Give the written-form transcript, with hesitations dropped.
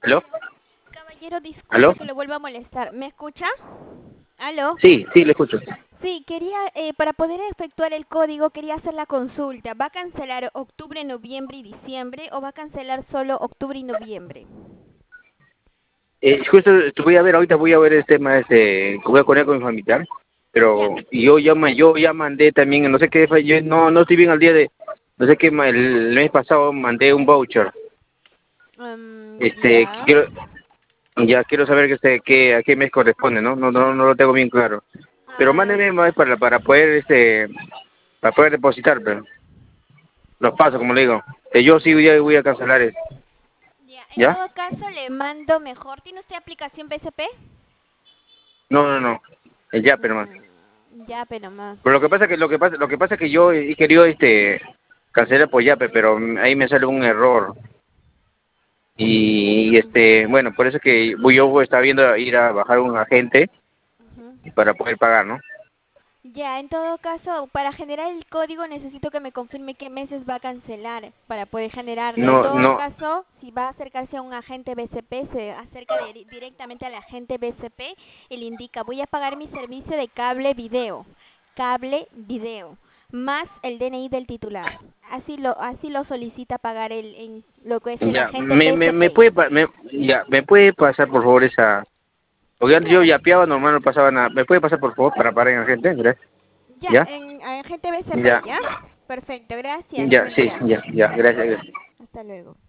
¿Aló? Caballero, ¿Aló? disculpe que lo vuelva a molestar. ¿Me escucha? ¿Aló? Sí, sí, le escucho. Sí, quería, para poder efectuar el código, quería hacer la consulta. ¿Va a cancelar octubre, noviembre y diciembre o va a cancelar solo octubre y noviembre? Justo voy a ver, ahorita voy a ver el tema, voy a poner con mi familiar, Ya. pero yo ya mandé también, no sé qué, yo no estoy bien al día de, no sé qué, el mes pasado mandé un voucher. Ya. Quiero, ya quiero saber a qué mes corresponde, ¿no? No lo tengo bien claro. Pero Ah, mándeme más para poder, para poder depositar, pero los pasos, como le digo. Yo sí voy a cancelar eso, ya. En ¿ya? todo caso, le mando mejor. ¿Tiene usted aplicación BCP? No, ya, pero más. Ya, pero más. Pero lo que pasa es que yo he querido cancelar por Yape, pero ahí me sale un error. Bueno, por eso es que yo estaba viendo ir a bajar un agente Ujú. para poder pagar, ¿no? Ya, en todo caso, para generar el código necesito que me confirme qué meses va a cancelar para poder generarlo. En No, todo no, caso, si va a acercarse a un agente BCP, se acerca directamente al agente BCP y le indica, voy a pagar mi servicio de cable video, más el DNI del titular. Así lo solicita pagar en lo que es el ya, agente BCP. me puede pasar por favor esa, porque Sí, antes yo claro. yapeaba normal, no pasaba nada. ¿Me puede pasar por favor para parar en agente? Gracias. Ya, ¿Ya? en agente BCP, Ya, ¿ya? Perfecto, gracias. ya, Buen sí, día. ya, gracias. Hasta luego.